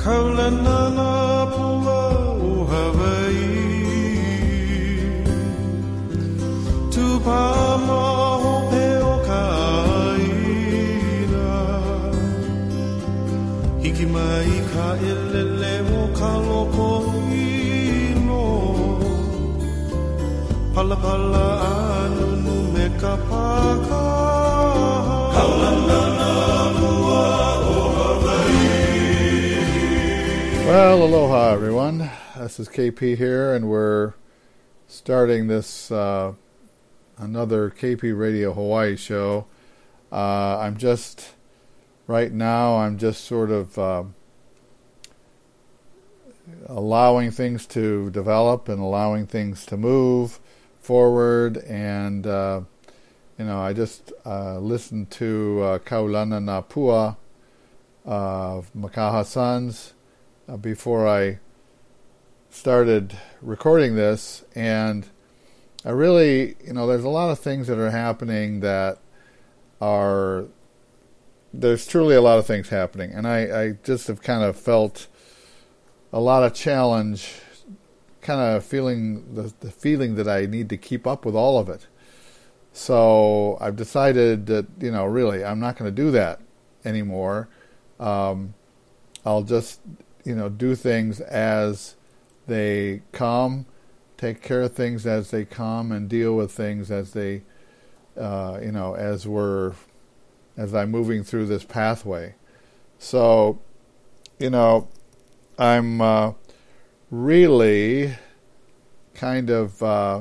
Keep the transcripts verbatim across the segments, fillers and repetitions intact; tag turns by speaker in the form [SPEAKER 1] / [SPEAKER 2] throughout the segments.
[SPEAKER 1] Kaulana pua o Hawaii Tupama hope o kaina Hiki mai ka elele o ka loko ino Pala pala anunu me ka paka Kaulana pua o
[SPEAKER 2] Well, aloha everyone. This is K P here, and we're starting this uh, another K P Radio Hawaii show. Uh, I'm just right now. I'm just sort of uh, allowing things to develop and allowing things to move forward. And uh, you know, I just uh, listened to uh, Kaulana Napua of Makaha Sons. Uh, before I started recording this, and I really, you know, there's a lot of things that are happening that are, there's truly a lot of things happening, and I, I just have kind of felt a lot of challenge, kind of feeling the, the feeling that I need to keep up with all of it. So I've decided that, you know, really, I'm not going to do that anymore. Um, I'll just you know, do things as they come, take care of things as they come, and deal with things as they, uh, you know, as we're, as I'm moving through this pathway. So, you know, I'm uh, really kind of, uh,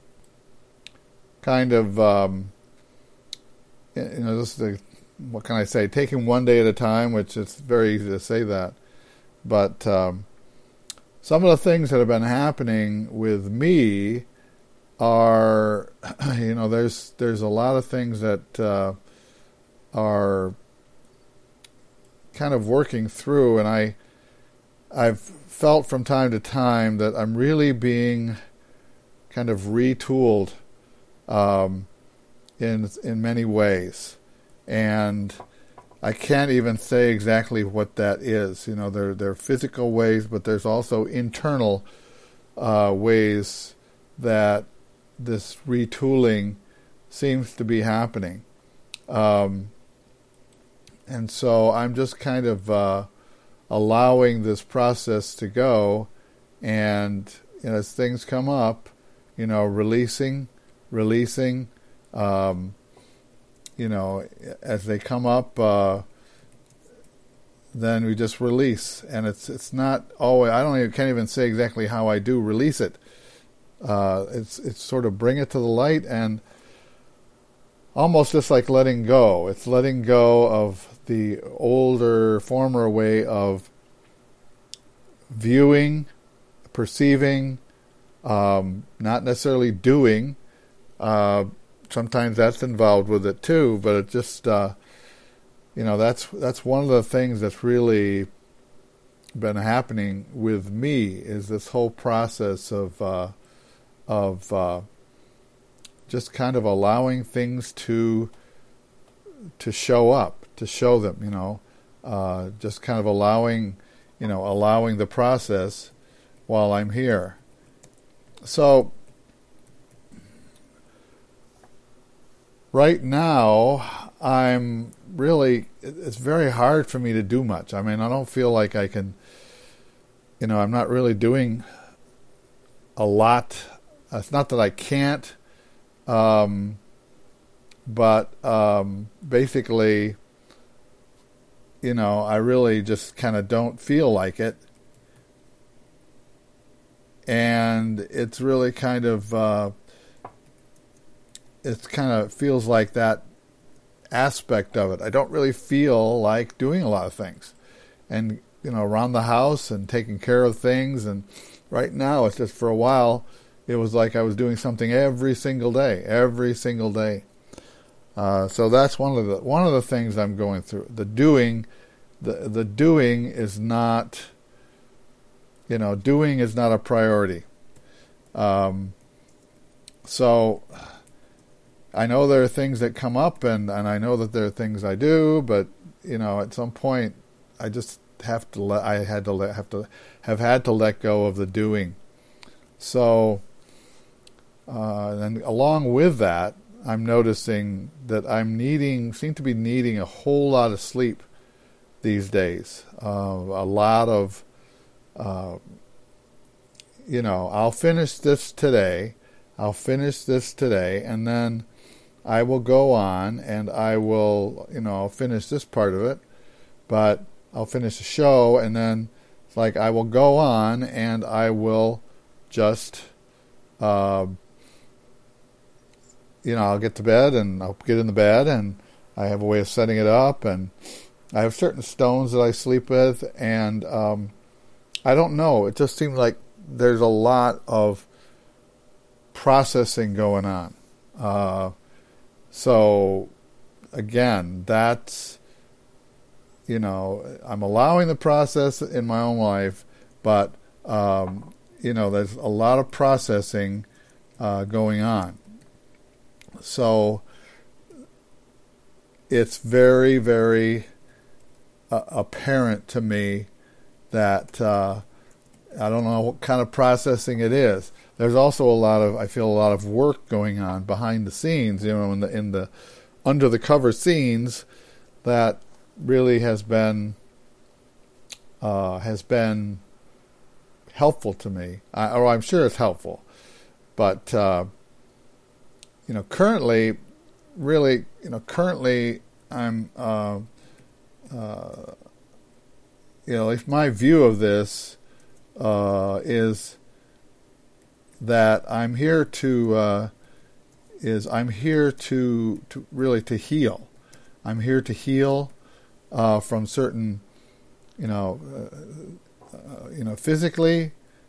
[SPEAKER 2] kind of, um, you know, this is a, what can I say? Taking one day at a time, which it's very easy to say that. But um, some of the things that have been happening with me are, you know, there's there's a lot of things that uh, are kind of working through, and I I've felt from time to time that I'm really being kind of retooled um, in in many ways, and I can't even say exactly what that is. You know, there, there are physical ways, but there's also internal uh, ways that this retooling seems to be happening. Um, and so I'm just kind of uh, allowing this process to go, and you know, as things come up, you know, releasing, releasing, um, you know, as they come up, uh, then we just release, and it's it's not always. I don't even can't even say exactly how I do release it. Uh, it's it's sort of bring it to the light, and almost just like letting go. It's letting go of the older, former way of viewing, perceiving, um, not necessarily doing. Uh, Sometimes that's involved with it too, but it just, uh, you know, that's that's one of the things that's really been happening with me is this whole process of uh, of uh, just kind of allowing things to to show up, to show them, you know, uh, just kind of allowing, you know, allowing the process while I'm here. So right now, I'm really, it's very hard for me to do much. I mean, I don't feel like I can, you know, I'm not really doing a lot. It's not that I can't, um, but um, basically, you know, I really just kind of don't feel like it. And it's really kind of, uh, it kind of feels like that aspect of it. I don't really feel like doing a lot of things. And, you know, around the house and taking care of things. And right now, it's just for a while, it was like I was doing something every single day, every single day. Uh, so that's one of the one of the things I'm going through. The doing, the the doing is not, you know, doing is not a priority. Um, so I know there are things that come up, and, and I know that there are things I do, but, you know, at some point, I just have to let, I had to let, have to, have had to let go of the doing. So, uh, and along with that, I'm noticing that I'm needing, seem to be needing a whole lot of sleep these days. Uh, a lot of, uh, you know, I'll finish this today, I'll finish this today, and then I will go on and I will, you know, I'll finish this part of it, but I'll finish the show, and then it's like I will go on and I will just, uh, you know, I'll get to bed and I'll get in the bed, and I have a way of setting it up, and I have certain stones that I sleep with, and um, I don't know. It just seems like there's a lot of processing going on. Uh, so, again, that's, you know, I'm allowing the process in my own life, but, um, you know, there's a lot of processing uh, going on. So it's very, very uh, apparent to me that uh, I don't know what kind of processing it is. There's also a lot of, I feel a lot of work going on behind the scenes, you know, in the in the under the cover scenes that really has been uh, has been helpful to me. I, or I'm sure it's helpful, but. Uh, You know, currently, really, you know, currently, I'm, uh, uh, you know, if my view of this uh, is that I'm here to, uh, is I'm here to, to really to heal. I'm here to heal uh, from certain, you know, uh, uh, you know, physically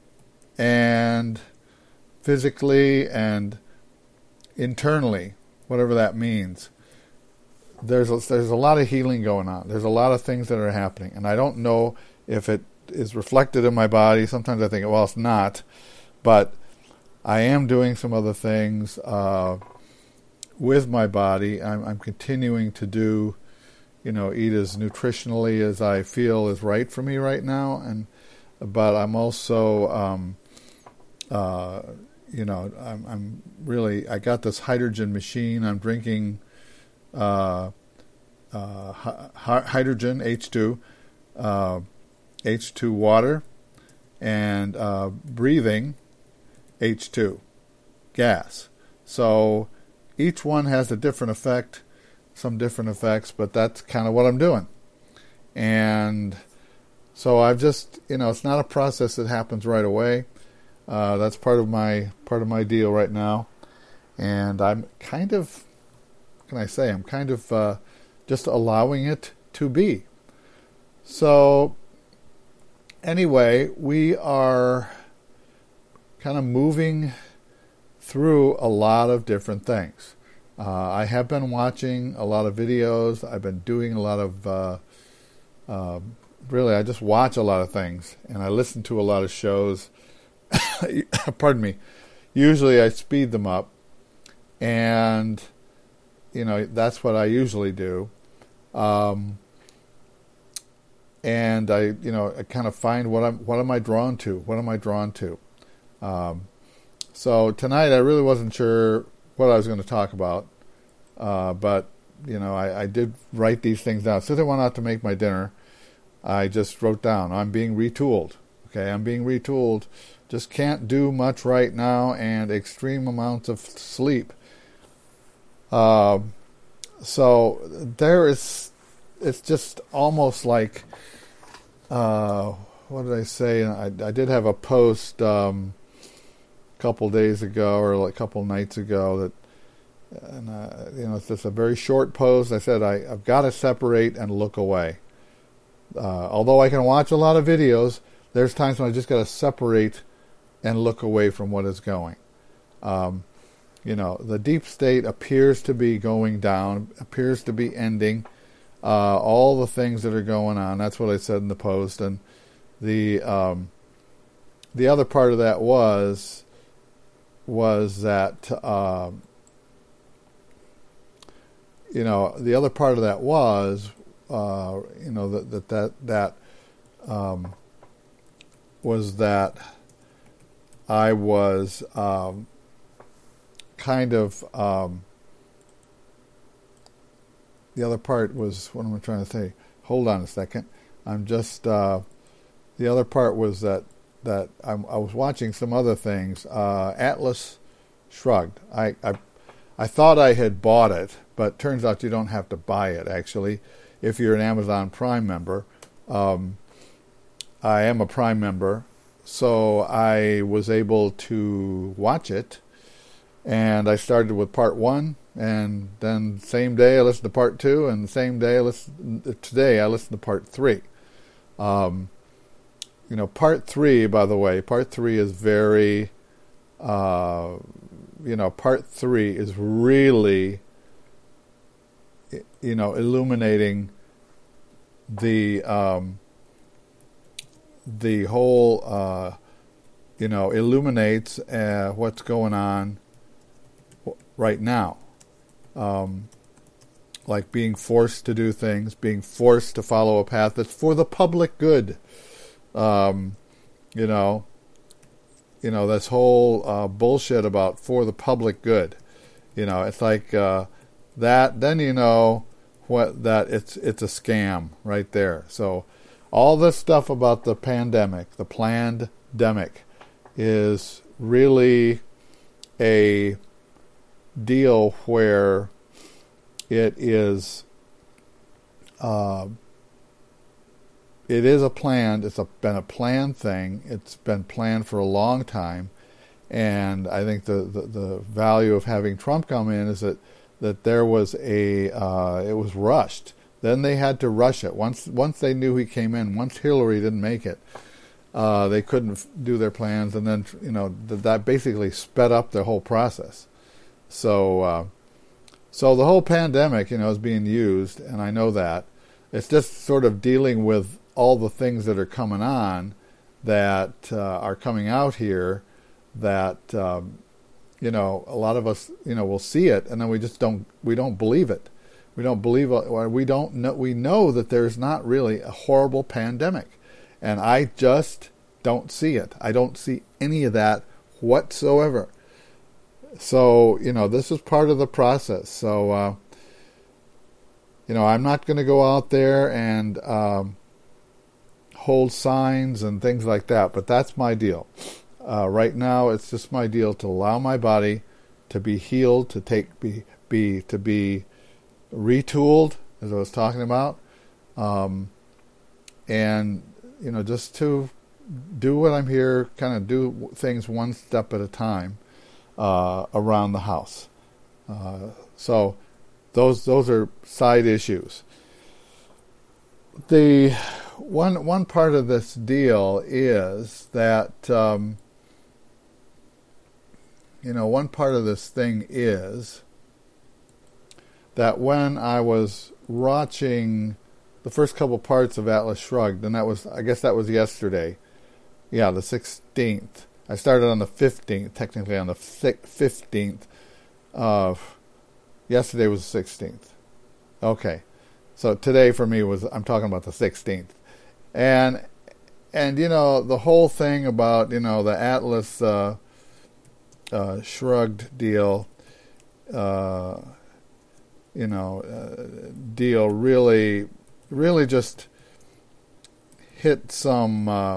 [SPEAKER 2] and physically and internally, whatever that means. There's a, there's a lot of healing going on. There's a lot of things that are happening, and I don't know if it is reflected in my body. Sometimes I think, well, it's not, but I am doing some other things uh, with my body. I'm, I'm continuing to do, you know, eat as nutritionally as I feel is right for me right now, and but I'm also um, uh, you know, I'm, I'm really, I got this hydrogen machine. I'm drinking uh, uh, hi- hydrogen, H two, uh, H two water, and uh, breathing H two gas. So each one has a different effect, some different effects, but that's kind of what I'm doing. And so I've just, you know, it's not a process that happens right away. Uh, that's part of my part of my deal right now, and I'm kind of, what can I say? I'm kind of uh, just allowing it to be. So, anyway, we are kind of moving through a lot of different things. Uh, I have been watching a lot of videos. I've been doing a lot of, uh, uh, really, I just watch a lot of things, and I listen to a lot of shows. Pardon me. Usually I speed them up, and you know that's what I usually do. Um, and I, you know, I kind of find what I'm, what am I drawn to? What am I drawn to? Um, so tonight I really wasn't sure what I was going to talk about, uh, but you know I, I did write these things down. Since I went out to make my dinner, I just wrote down, I'm being retooled. Okay, I'm being retooled. Just can't do much right now, and extreme amounts of sleep. Uh, so there is, it's just almost like, uh, what did I say? I, I did have a post um, a couple days ago, or like a couple nights ago, that, and uh, you know, it's just a very short post. I said I, I've got to separate and look away. Uh, although I can watch a lot of videos, there's times when I just got to separate and look away from what is going. Um, you know, the deep state appears to be going down, appears to be ending. Uh, all the things that are going on. That's what I said in the post. And the um, the other part of that was was that um, you know the other part of that was uh, you know, that that that, that um, was that I was um, kind of, um, the other part was, what am I trying to say? Hold on a second. I'm just, uh, the other part was that, that I'm, I was watching some other things. Uh, Atlas Shrugged. I, I, I thought I had bought it, but turns out you don't have to buy it, actually, if you're an Amazon Prime member. Um, I am a Prime member, so I was able to watch it, and I started with part one, and then same day I listened to part two, and the same day I listened, today I listened to part three. Um, you know, part three, by the way, part three is very, uh, you know, part three is really, you know, illuminating the um, the whole, uh, you know, illuminates uh, what's going on right now. Um, like being forced to do things, being forced to follow a path that's for the public good. Um, you know, you know, this whole uh, bullshit about for the public good. You know, it's like uh, that. Then you know what that it's it's a scam right there. So all this stuff about the pandemic, the planned demic, is really a deal where it is uh, it is a planned it's a, been a planned thing. It's been planned for a long time, and I think the, the, the value of having Trump come in is that that there was a uh, it was rushed. Then they had to rush it once once they knew he came in. Once Hillary didn't make it, uh, they couldn't f- do their plans, and then you know th- that basically sped up the whole process. So, uh, so the whole pandemic, you know, is being used, and I know that. It's just sort of dealing with all the things that are coming on, that uh, are coming out here, that um, you know, a lot of us, you know, will see it, and then we just don't, we don't believe it. We don't believe, or we don't know. We know that there's not really a horrible pandemic, and I just don't see it. I don't see any of that whatsoever. So, you know, this is part of the process. So, uh, you know, I'm not going to go out there and um, hold signs and things like that, but that's my deal. Uh, right now, it's just my deal to allow my body to be healed, to take, be, be, to be retooled, as I was talking about, um, and, you know, just to do what I'm here, kind of do things one step at a time. Uh, around the house. Uh, so those those are side issues. The one one part of this deal is that um, you know one part of this thing is that when I was watching the first couple parts of Atlas Shrugged, and that was I guess that was yesterday, yeah, the sixteenth. I started on the fifteenth, technically on the fifteenth. Uh, yesterday was the sixteenth. Okay. So today for me was, I'm talking about the sixteenth. And, and you know, the whole thing about, you know, the Atlas uh, uh, Shrugged deal, uh, you know, uh, deal really, really just hit some... Uh,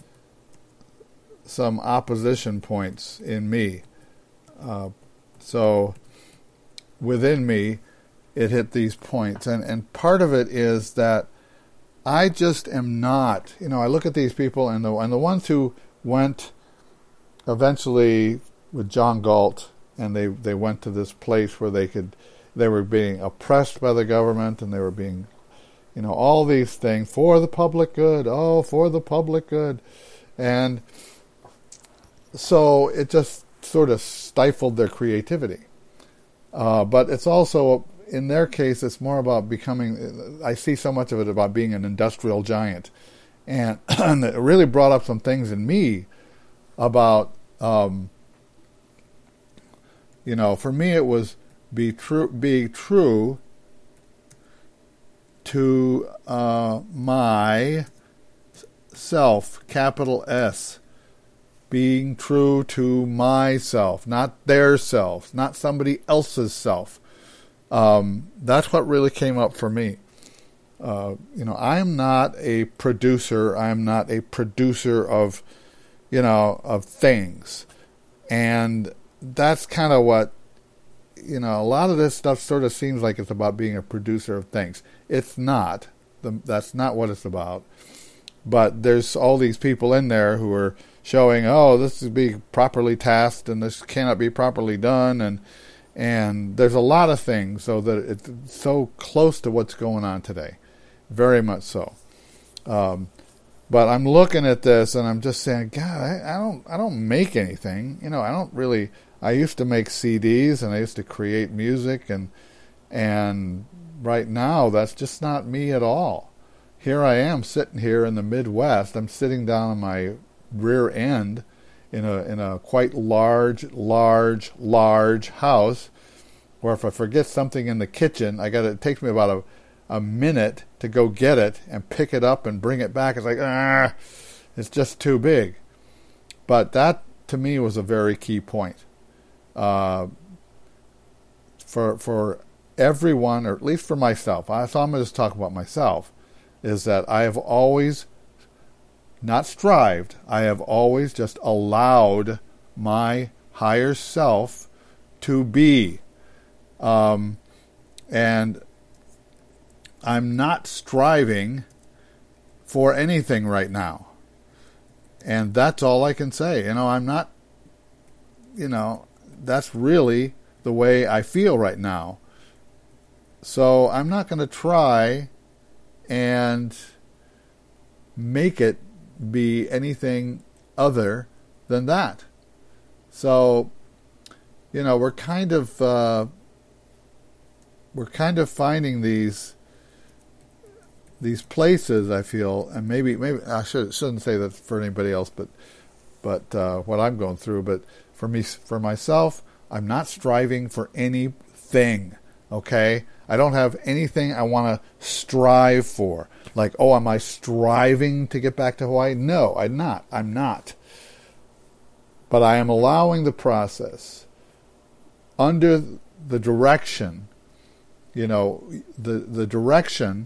[SPEAKER 2] some opposition points in me. Uh, so within me, it hit these points. And, and part of it is that I just am not, you know, I look at these people and the, and the ones who went eventually with John Galt, and they, they went to this place where they could, they were being oppressed by the government, and they were being, you know, all these things for the public good. Oh, for the public good. And so it just sort of stifled their creativity. Uh, but it's also, in their case, it's more about becoming, I see so much of it about being an industrial giant. And, and it really brought up some things in me about, um, you know, for me it was be true, be true to uh, my self, capital S. Being true to myself, not their self, not somebody else's self. Um, that's what really came up for me. Uh, you know, I'm not a producer. I'm not a producer of, you know, of things. And that's kind of what, you know, a lot of this stuff sort of seems like it's about being a producer of things. It's not. The, that's not what it's about. But there's all these people in there who are showing, oh, this is being properly tasked and this cannot be properly done. And and there's a lot of things so that it's so close to what's going on today. Very much so. Um, but I'm looking at this and I'm just saying, God, I, I don't I don't make anything. You know, I don't really, I used to make C Ds and I used to create music and and right now that's just not me at all. Here I am sitting here in the Midwest. I'm sitting down on my rear end in a in a quite large, large, large house where if I forget something in the kitchen, I got it takes me about a, a minute to go get it and pick it up and bring it back. It's like, ah, it's just too big. But that, to me, was a very key point. Uh, for for everyone, or at least for myself, I, so I'm going to just talk about myself, is that I have always, not strived, I have always just allowed my higher self to be. Um, and I'm not striving for anything right now. And that's all I can say. You know, I'm not, you know, that's really the way I feel right now. So I'm not going to try and make it be anything other than that. So, you know, we're kind of uh, we're kind of finding these these places, I feel, and maybe maybe I should, shouldn't say that for anybody else, but but uh, what I'm going through. But for me, for myself, I'm not striving for anything. Okay, I don't have anything I want to strive for. Like, oh, am I striving to get back to Hawaii? No, I'm not. I'm not. But I am allowing the process under the direction. You know, the the direction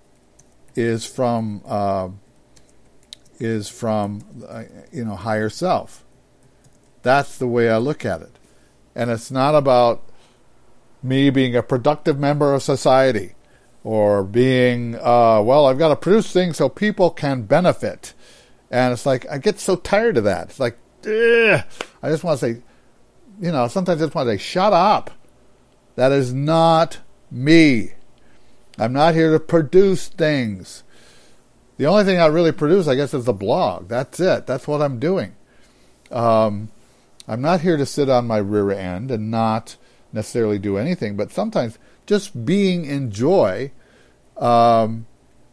[SPEAKER 2] is from uh, is from uh, you know, higher self. That's the way I look at it, and it's not about me being a productive member of society or being uh, well, I've got to produce things so people can benefit. And it's like I get so tired of that. It's like, ugh. I just want to say, you know, sometimes I just want to say, shut up. That is not me. I'm not here to produce things. The only thing I really produce, I guess, is the blog. That's it. That's what I'm doing. Um, I'm not here to sit on my rear end and not necessarily do anything, but sometimes just being in joy, um,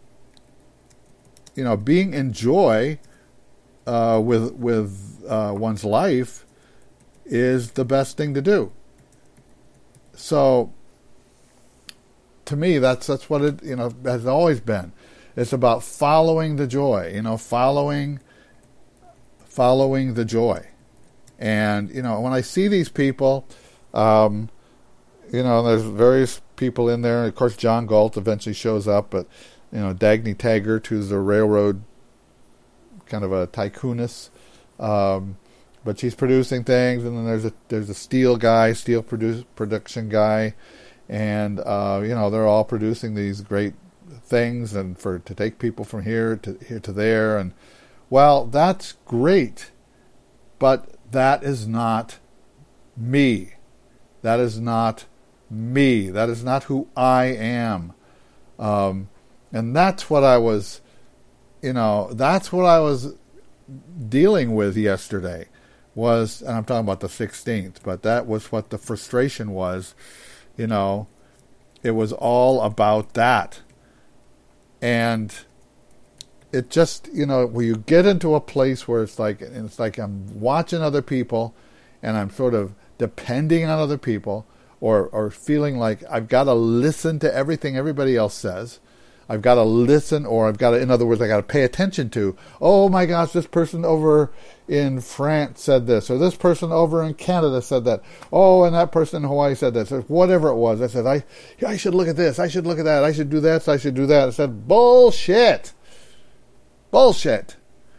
[SPEAKER 2] you know, being in joy uh, with with uh, one's life is the best thing to do. So, to me, that's that's what it, you know, has always been. It's about following the joy, you know, following following the joy. And, you know, when I see these people, um, you know, there's various people in there. Of course, John Galt eventually shows up, but, you know, Dagny Taggart, who's a railroad kind of a tycooness, um, but she's producing things. And then there's a there's a steel guy, steel produce, production guy, and uh, you know, they're all producing these great things and for to take people from here to here to there. And well, that's great, but that is not me. That is not me. That is not who I am. Um, and that's what I was, you know, that's what I was dealing with yesterday was, and I'm talking about the sixteenth, but that was what the frustration was, you know, it was all about that. And it just, you know, when you get into a place where it's like, it's like I'm watching other people and I'm sort of depending on other people or, or feeling like I've got to listen to everything everybody else says, I've got to listen, or I've got to, in other words, I got to pay attention to, oh my gosh, this person over in France said this, or this person over in Canada said that, oh, and that person in Hawaii said this, or whatever it was. I said, I, I should look at this, I should look at that, I should do this, I should do that. I said, bullshit. Bullshit.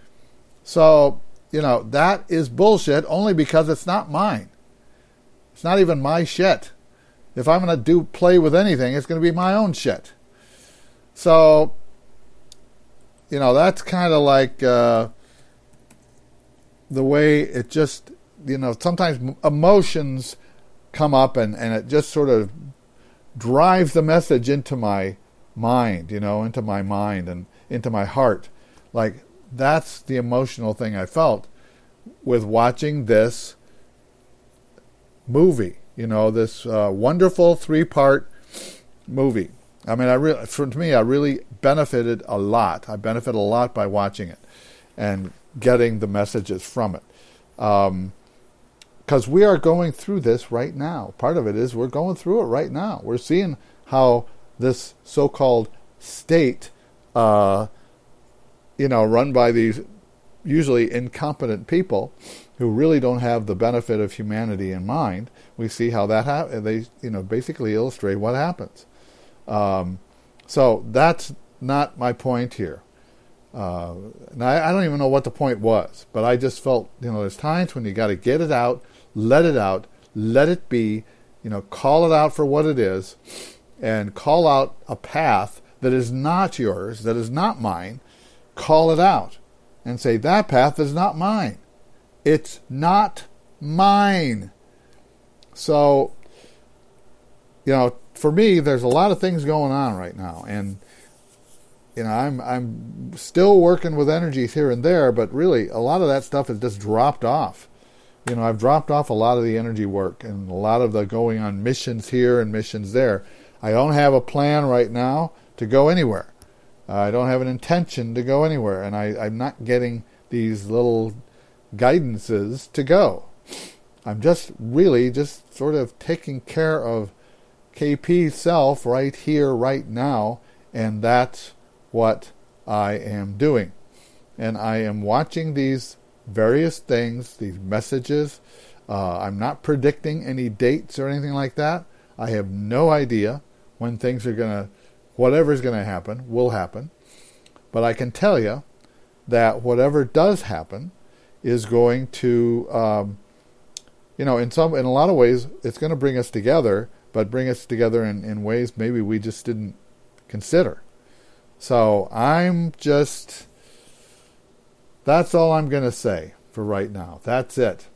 [SPEAKER 2] So, you know, that is bullshit only because it's not mine. It's not even my shit. If I'm going to do play with anything, it's going to be my own shit. So, you know, that's kind of like uh, the way it just, you know, sometimes emotions come up and, and it just sort of drives the message into my mind, you know, into my mind and into my heart. Like, that's the emotional thing I felt with watching this movie, you know, this uh, wonderful three-part movie. I mean, I really, for me, I really benefited a lot. I benefited a lot by watching it and getting the messages from it. Um, because we are going through this right now. Part of it is we're going through it right now. We're seeing how this so-called state, uh, you know, run by these usually incompetent people who really don't have the benefit of humanity in mind. We see how that ha- they, you know, basically illustrate what happens. Um, so that's not my point here. Uh, now I, I don't even know what the point was, but I just felt, you know, there's times when you got to get it out, let it out, let it be, you know, call it out for what it is, and call out a path that is not yours, that is not mine. Call it out and say, that path is not mine. It's not mine. So, you know, for me, there's a lot of things going on right now, and you know, I'm I'm still working with energies here and there, but really, a lot of that stuff has just dropped off. You know, I've dropped off a lot of the energy work and a lot of the going on missions here and missions there. I don't have a plan right now to go anywhere. I don't have an intention to go anywhere, and I, I'm not getting these little guidances to go. I'm just really just sort of taking care of K P's self right here, right now, and that's what I am doing. And I am watching these various things, these messages. Uh, I'm not predicting any dates or anything like that. I have no idea when things are going to, whatever's going to happen, will happen. But I can tell you that whatever does happen is going to, um, you know, in some, in a lot of ways, it's going to bring us together, but bring us together in, in ways maybe we just didn't consider. So I'm just, that's all I'm going to say for right now. That's it.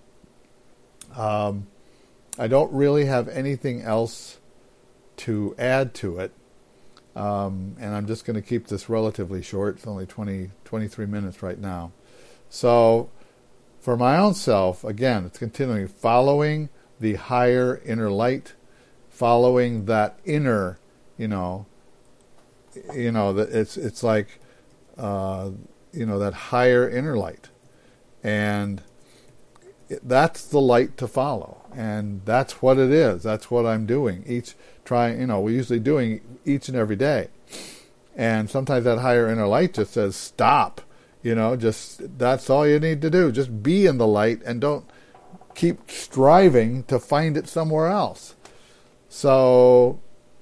[SPEAKER 2] Um, I don't really have anything else to add to it. Um, and I'm just going to keep this relatively short. It's only twenty, twenty-three minutes right now. So for my own self, again, it's continuing following the higher inner light, following that inner, you know, you know, that it's it's like, uh, you know, that higher inner light, and it, that's the light to follow, and that's what it is. That's what I'm doing. Each trying, you know, we're usually doing each and every day, and sometimes that higher inner light just says stop. You know, just that's all you need to do. Just be in the light and don't keep striving to find it somewhere else. So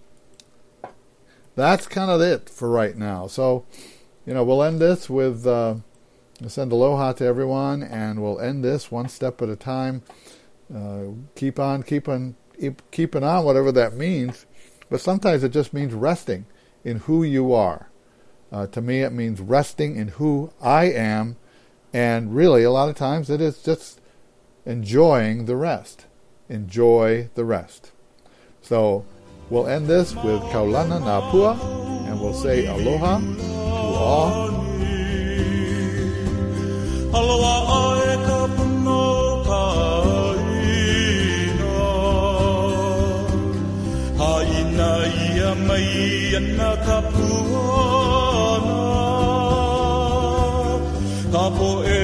[SPEAKER 2] that's kind of it for right now. So, you know, we'll end this with, uh, send aloha to everyone, and we'll end this one step at a time. Uh, keep on, keep on, keep, keeping on, whatever that means. But sometimes it just means resting in who you are. Uh, to me, it means resting in who I am, and really, a lot of times, it is just enjoying the rest. Enjoy the rest. So, we'll end this with Kaulana Napua, and we'll say aloha to all. Aloha e ka puno ka ina, ha ina ia mai ana ka puana, ka po e